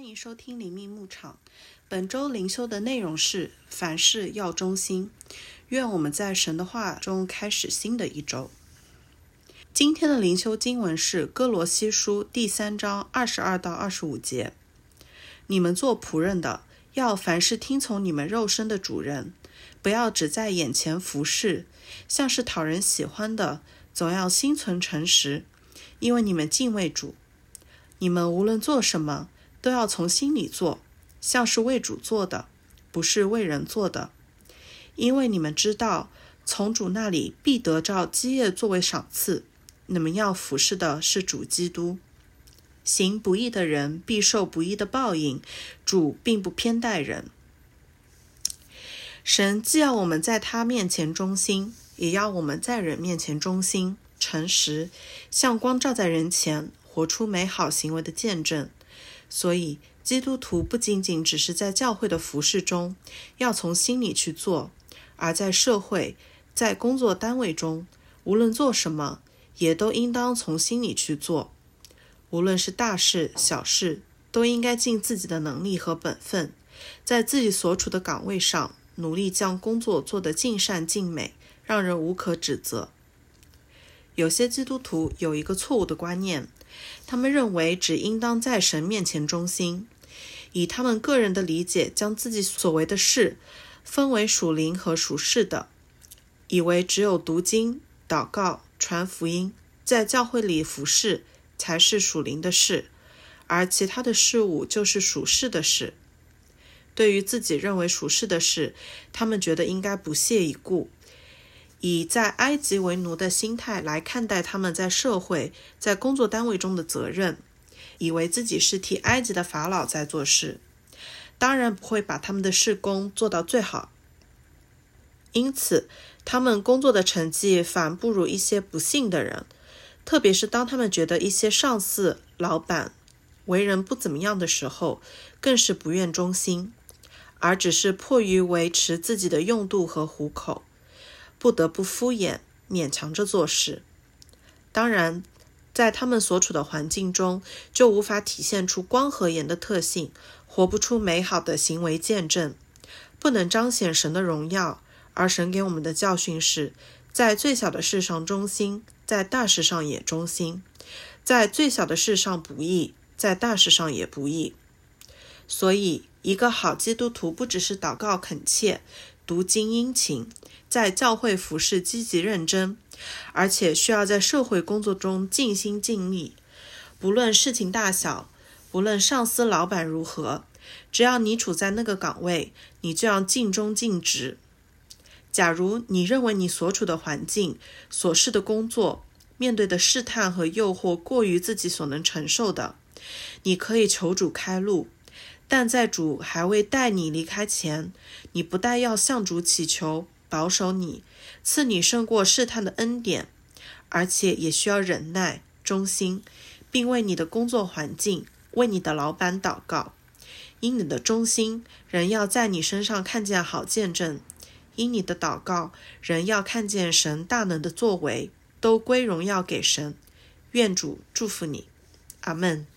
欢迎收听灵命牧场。本周灵修的内容是凡事要忠心。愿我们在神的话中开始新的一周。今天的灵修经文是哥罗西书第3章22到25节。你们做仆人的，要凡事听从你们肉身的主人，不要只在眼前服侍，像是讨人喜欢的，总要心存诚实，因为你们敬畏主。你们无论做什么，都要从心里做，像是为主做的，不是为人做的。因为你们知道，从主那里必得照基业作为赏赐。你们要服侍的是主基督。行不义的人必受不义的报应，主并不偏待人。神既要我们在他面前忠心，也要我们在人面前忠心、诚实，像光照在人前，活出美好行为的见证。所以基督徒不仅仅只是在教会的服事中要从心里去做，而在社会、在工作单位中，无论做什么，也都应当从心里去做。无论是大事小事，都应该尽自己的能力和本分，在自己所处的岗位上努力将工作做得尽善尽美，让人无可指责。有些基督徒有一个错误的观念，他们认为只应当在神面前忠心，以他们个人的理解将自己所为的事分为属灵和属世的，以为只有读经、祷告、传福音，在教会里服事才是属灵的事，而其他的事物就是属世的事。对于自己认为属世的事，他们觉得应该不屑一顾，以在埃及为奴的心态来看待他们在社会、在工作单位中的责任，以为自己是替埃及的法老在做事，当然不会把他们的事工做到最好。因此，他们工作的成绩反不如一些不信的人，特别是当他们觉得一些上司、老板为人不怎么样的时候，更是不愿忠心，而只是迫于维持自己的用度和糊口，不得不敷衍，勉强着做事。当然，在他们所处的环境中，就无法体现出光和盐的特性，活不出美好的行为见证，不能彰显神的荣耀。而神给我们的教训是，在最小的事上忠心，在大事上也忠心；在最小的事上不义，在大事上也不义。所以，一个好基督徒不只是祷告恳切、读经殷勤，在教会服事积极认真，而且需要在社会工作中尽心尽力。不论事情大小，不论上司老板如何，只要你处在那个岗位，你就要尽忠尽职。假如你认为你所处的环境、所事的工作、面对的试探和诱惑过于自己所能承受的，你可以求主开路，但在主还未带你离开前，你不但要向主祈求保守你，赐你胜过试探的恩典，而且也需要忍耐、忠心，并为你的工作环境、为你的老板祷告。因你的忠心，人要在你身上看见好见证；因你的祷告，人要看见神大能的作为，都归荣耀给神。愿主祝福你。阿们。